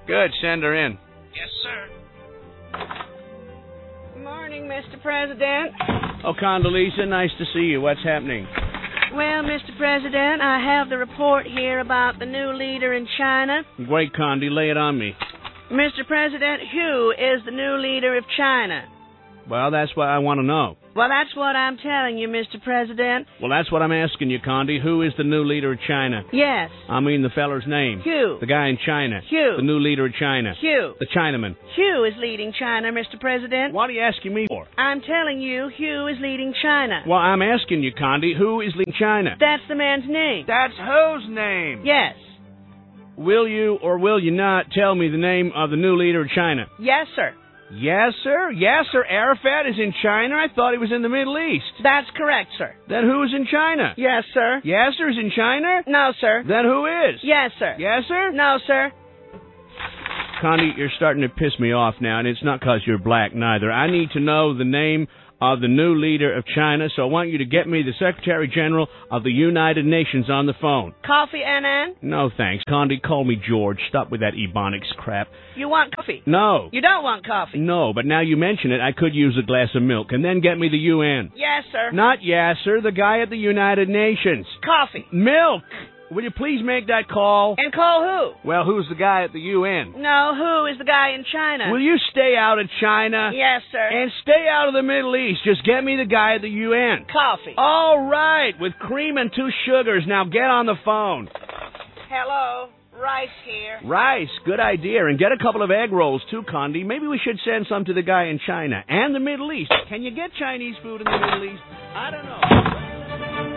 Good, send her in. Yes, sir. Morning, Mr. President. Oh, Condoleezza, nice to see you. What's happening? Well, Mr. President, I have the report here about the new leader in China. Great, Condi, lay it on me. Mr. President, who is the new leader of China? Well, that's what I want to know. Well, that's what I'm telling you, Mr. President. Well, that's what I'm asking you, Condi. Who is the new leader of China? Yes. I mean the feller's name. Hugh. The guy in China. Hugh. The new leader of China. Hugh. The Chinaman. Hugh is leading China, Mr. President. What are you asking me for? I'm telling you, Hugh is leading China. Well, I'm asking you, Condi, who is leading China? That's the man's name. That's whose name? Yes. Will you or will you not tell me the name of the new leader of China? Yes, sir. Yes, sir. Yasser Arafat is in China. I thought he was in the Middle East. That's correct, sir. Then who's in China? Yes, sir. Yasser's in China? No, sir. Then who is? Yes, sir. Yasser? No, sir. Condi, you're starting to piss me off now, and it's not 'cause you're black, neither. I need to know the name of the new leader of China, so I want you to get me the Secretary General of the United Nations on the phone. Coffee, Annan? No, thanks. Condi, call me George. Stop with that Ebonics crap. You want coffee? No. You don't want coffee? No, but now you mention it, I could use a glass of milk. And then get me the UN. Yes, sir. Not Yasser, the guy at the United Nations. Coffee. Milk! Will you please make that call? And call who? Well, who's the guy at the UN? No, who is the guy in China? Will you stay out of China? Yes, sir. And stay out of the Middle East. Just get me the guy at the UN. Coffee. All right, with cream and 2 sugars. Now get on the phone. Hello. Rice here. Rice, good idea. And get a couple of egg rolls, too, Condi. Maybe we should send some to the guy in China and the Middle East. Can you get Chinese food in the Middle East? I don't know.